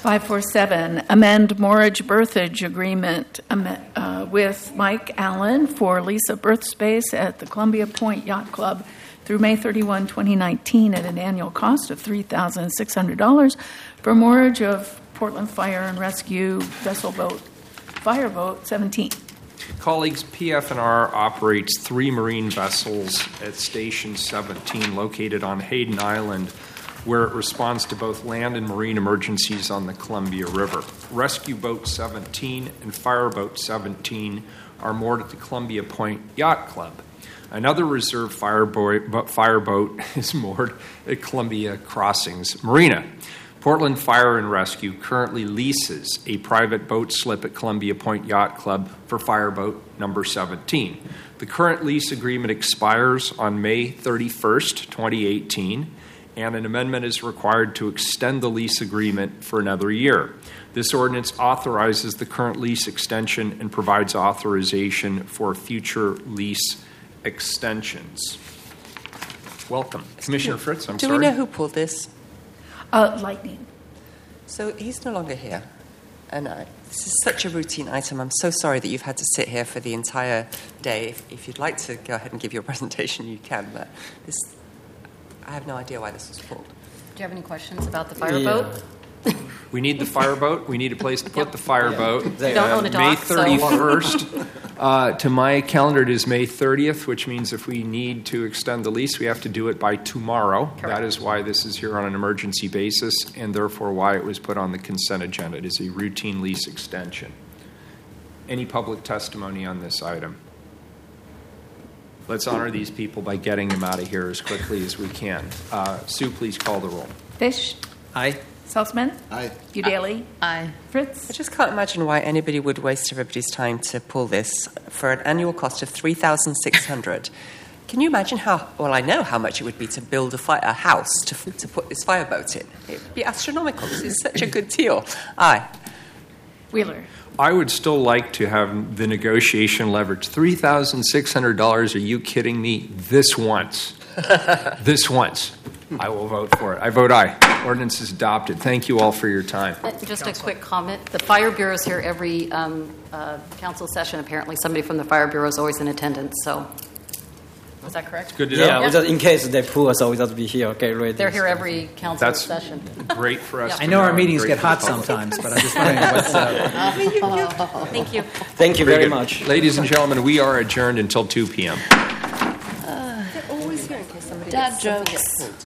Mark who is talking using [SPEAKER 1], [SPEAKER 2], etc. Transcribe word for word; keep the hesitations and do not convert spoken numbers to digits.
[SPEAKER 1] five forty-seven, amend mortgage berthage agreement um, uh, with Mike Allen for lease of berth space at the Columbia Point Yacht Club through May thirty-first, twenty nineteen at an annual cost of three thousand six hundred dollars for mortgage of Portland Fire and Rescue vessel boat, Fireboat seventeen.
[SPEAKER 2] Colleagues, P F and R operates three marine vessels at Station seventeen located on Hayden Island, where it responds to both land and marine emergencies on the Columbia River. Rescue Boat seventeen and Fireboat seventeen are moored at the Columbia Point Yacht Club. Another reserve fireboat, fireboat is moored at Columbia Crossings Marina. Portland Fire and Rescue currently leases a private boat slip at Columbia Point Yacht Club for Fireboat number seventeen. The current lease agreement expires on May thirty-first, twenty eighteen, and an amendment is required to extend the lease agreement for another year. This ordinance authorizes the current lease extension and provides authorization for future lease extensions. Welcome. Commissioner Fritz, I'm
[SPEAKER 3] Do
[SPEAKER 2] sorry.
[SPEAKER 3] we know who pulled this?
[SPEAKER 1] Uh, lightning.
[SPEAKER 3] So he's no longer here. And I, this is such a routine item. I'm so sorry that you've had to sit here for the entire day. If, if you'd like to go ahead and give your presentation, you can. But this, I have no idea why this was pulled.
[SPEAKER 4] Do you have any questions about the fireboat?
[SPEAKER 5] Yeah.
[SPEAKER 2] We need the fireboat. We need a place to put
[SPEAKER 4] Yep.
[SPEAKER 2] the fireboat.
[SPEAKER 4] We don't own a
[SPEAKER 2] May
[SPEAKER 4] dock, so-
[SPEAKER 2] thirty-first. uh, to my calendar, it is May thirtieth, which means if we need to extend the lease, we have to do it by tomorrow.
[SPEAKER 4] Correct.
[SPEAKER 2] That is why this is here on an emergency basis, and therefore why it was put on the consent agenda. It is a routine lease extension. Any public testimony on this item? Let's honor these people by getting them out of here as quickly as we can. Uh, Sue, please call the roll.
[SPEAKER 1] Fish.
[SPEAKER 5] Aye.
[SPEAKER 1] Saltzman.
[SPEAKER 5] Aye.
[SPEAKER 1] Udaley.
[SPEAKER 4] Aye.
[SPEAKER 1] Fritz.
[SPEAKER 3] I just can't imagine why anybody would waste everybody's time to pull this for an annual cost of three thousand six hundred dollars. Can you imagine how, well, I know how much it would be to build a, fire, a house to, to put this fireboat in. It would be astronomical. This is such a good deal. Aye.
[SPEAKER 1] Wheeler.
[SPEAKER 2] I would still like to have the negotiation leverage. three thousand six hundred dollars, are you kidding me? This once. This once. I will vote for it. I vote aye. Ordinance is adopted. Thank you all for your time.
[SPEAKER 4] Uh, Just a quick comment. The Fire Bureau is here every um, uh, council session. Apparently somebody from the Fire Bureau is always in attendance. So is that correct?
[SPEAKER 2] Good to
[SPEAKER 5] Yeah,
[SPEAKER 2] know.
[SPEAKER 5] we just, in case they pull us, so we just be here. Okay, ready.
[SPEAKER 4] They're here every council
[SPEAKER 2] That's
[SPEAKER 4] session.
[SPEAKER 2] great for us.
[SPEAKER 4] Yeah.
[SPEAKER 2] to
[SPEAKER 5] I know our
[SPEAKER 2] and
[SPEAKER 5] meetings
[SPEAKER 2] great
[SPEAKER 5] get
[SPEAKER 2] for the
[SPEAKER 5] hot
[SPEAKER 2] public.
[SPEAKER 5] sometimes, but I'm just wondering what's up.
[SPEAKER 4] Thank you.
[SPEAKER 5] Thank you
[SPEAKER 2] Very
[SPEAKER 5] very
[SPEAKER 2] good.
[SPEAKER 5] much.
[SPEAKER 2] Ladies and gentlemen, we are adjourned until two p.m.
[SPEAKER 4] Always here in case somebody
[SPEAKER 6] Dad
[SPEAKER 4] gets, something
[SPEAKER 6] jokes.
[SPEAKER 4] gets pulled.